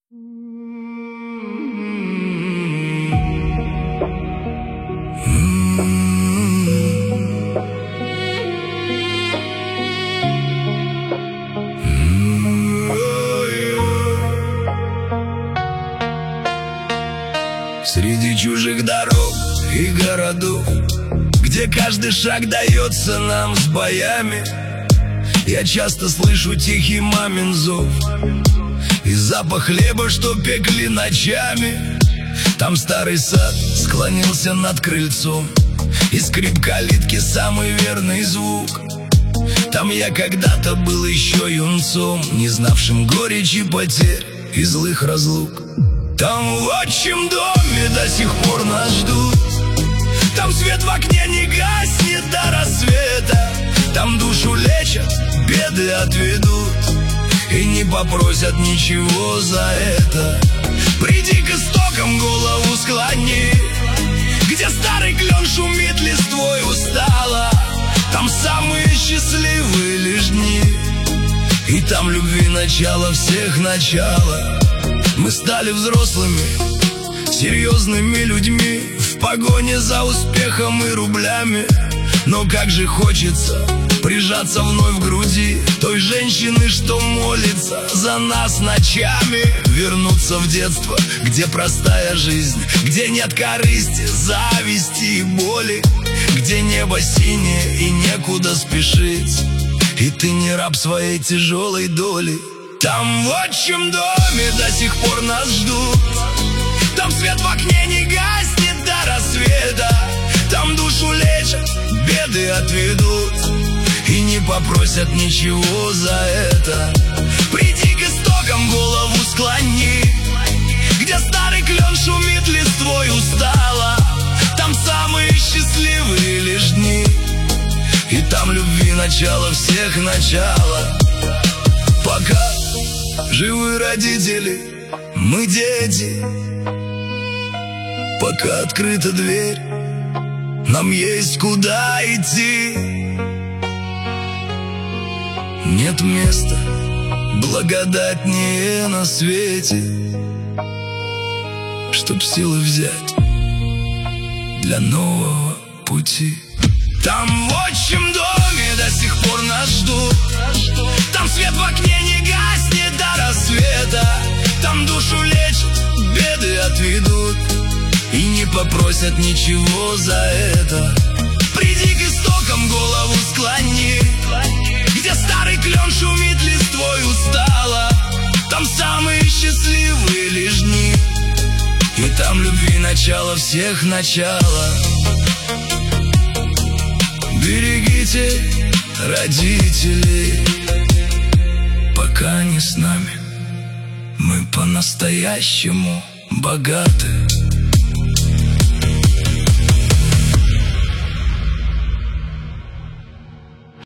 Среди чужих дорог и городов, где каждый шаг дается нам с боями, я часто слышу тихий мамин зов и запах хлеба, что пекли ночами. Там старый сад склонился над крыльцом, и скрип калитки самый верный звук. Там я когда-то был еще юнцом, не знавшим горечи потерь и злых разлук. Там в отчим доме до сих пор нас ждут, там свет в окне не гаснет до рассвета. Там душу лечат, беды отведут и не попросят ничего за это. Приди к истокам, голову склони, где старый клен шумит листвой устало. Там самые счастливые лишь дни, и там любви начало всех начало. Мы стали взрослыми, серьезными людьми, в погоне за успехом и рублями. Но как же хочется прижаться вновь в груди той женщины, что молится за нас ночами. Вернуться в детство, где простая жизнь, где нет корысти, зависти и боли, где небо синее и некуда спешить, и ты не раб своей тяжелой доли. Там в отчим доме до сих пор нас ждут, там свет в окне не гаснет до рассвета. Там душу лечат, беды отведут и не попросят ничего за это. Приди к истокам, голову склони, где старый клен шумит листвой устало. Там самые счастливые лишь дни, и там любви начало всех начало. Пока живы родители, мы дети, пока открыта дверь, нам есть куда идти. Нет места благодатнее на свете, чтоб силы взять для нового пути. Там в отчим доме до сих пор нас ждут, там свет в окне не гаснет до рассвета. Там душу лечат, беды отведут и не попросят ничего за это. Приди к истокам, голову склони, где старый клен шумит листвой устало. Там самые счастливые лишь дни, и там любви начало всех начало. Берегите родителей, пока они с нами, мы по-настоящему богаты.